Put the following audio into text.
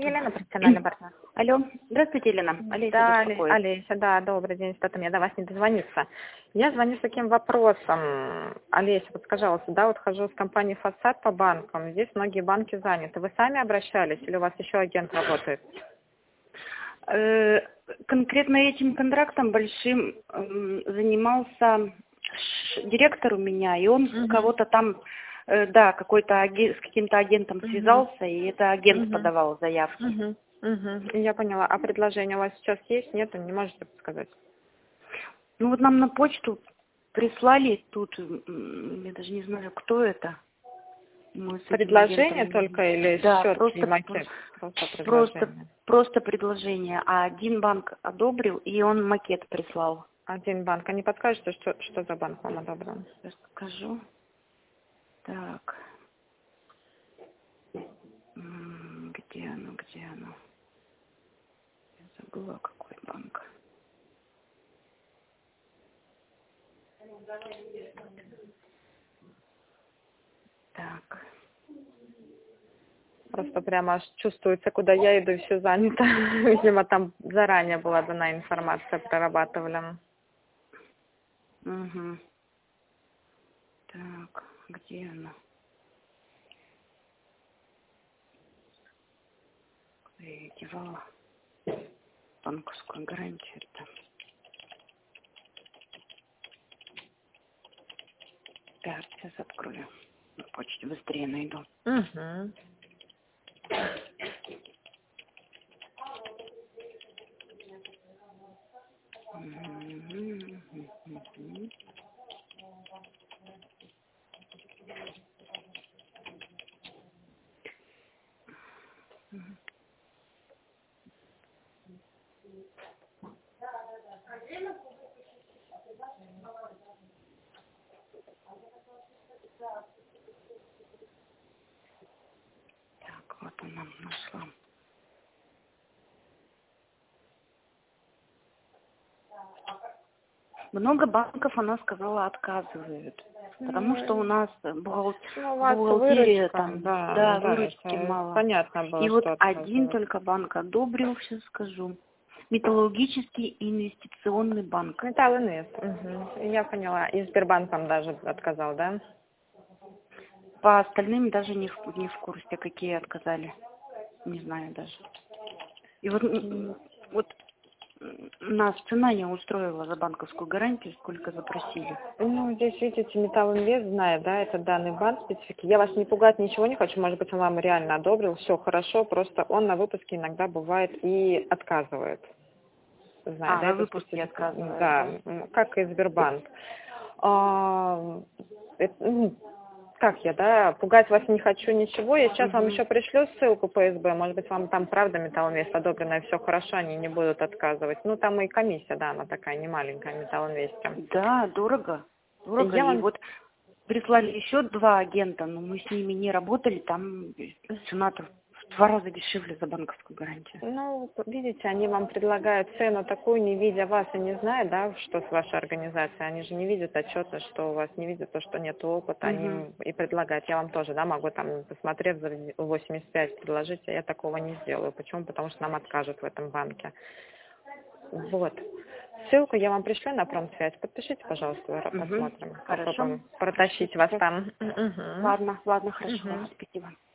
Елена, профессиональный партнер. Алло, здравствуйте, Елена. Олеся Да, беспокоит. Олеся, да, добрый день, что-то мне до вас не дозвониться. Я звоню с таким вопросом. Олеся, вот скажи, пожалуйста, да, вот хожу с компанией «Фасад» по банкам, здесь многие банки заняты. Вы сами обращались или у вас еще агент работает? Конкретно этим контрактом большим занимался директор у меня, и он кого-то там, да, с каким-то агентом связался, и это агент подавал заявки. Я поняла. А предложение у вас сейчас есть? Нет, не можете подсказать? Ну вот нам на почту прислали тут, я даже не знаю, кто это. Предложение только или да, счет просто, и макет? Предложение. Просто предложение. А один банк одобрил, и он макет прислал. Один банк. А не подскажете, что за банк вам одобрил? Сейчас скажу. Так. Где оно? Я забыла, какой банк. Так. Просто прямо аж чувствуется, куда я иду, и все занято. Видимо, там заранее была дана информация, прорабатывали. Угу. Так, где она? Куда я ее девала? Банковскую гарантию-то. Так, сейчас открою. На почте быстрее найду. Так, вот она нашла. Много банков, она сказала, отказывают. Потому что у нас бухгалтерия выручка, там, да, выручки мало. Понятно было, И вот что один отказывают. только банк одобрил, сейчас скажу. Металлургический инвестиционный банк. Металл Инвест. Я поняла. И Сбербанк вам даже отказал, да? По остальным даже не в курсе, какие отказали. Не знаю даже. И вот нас цена не устроила за банковскую гарантию, сколько запросили. Ну, здесь, видите, Металл Инвест знает, да, это данный банк специфики. Я вас не пугать ничего не хочу, может быть, он вам реально одобрил, все хорошо, просто он на выпуске иногда бывает и отказывает. Знаю, да, на это выпуске специфика. отказывают. Да, как и Сбербанк. Как я, да, пугать вас не хочу ничего. Я сейчас вам еще пришлю ссылку по СБ. Может быть, вам там правда Металл Инвест одобрено, и все хорошо, они не будут отказывать. Ну, там и комиссия, да, она такая не маленькая, Металл Инвесте. Да, дорого. И вот прислали еще 2 агента, но мы с ними не работали, там цена-то в 2 раза дешевле за банковскую гарантию. Ну, видите, они вам предлагают цену такую, не видя вас и не зная, да, что с вашей организацией. Они же не видят отчетность, что у вас, не видят то, что нет опыта. Они и предлагают. Я вам тоже, да, могу там, посмотрев за 85 предложить, а я такого не сделаю. Почему? Потому что нам откажут в этом банке. Вот. Ссылку я вам пришлю на промсвязь. Подпишите, пожалуйста, посмотрим. Хорошо. Попробуем протащить вас там. Ладно, хорошо. Спасибо.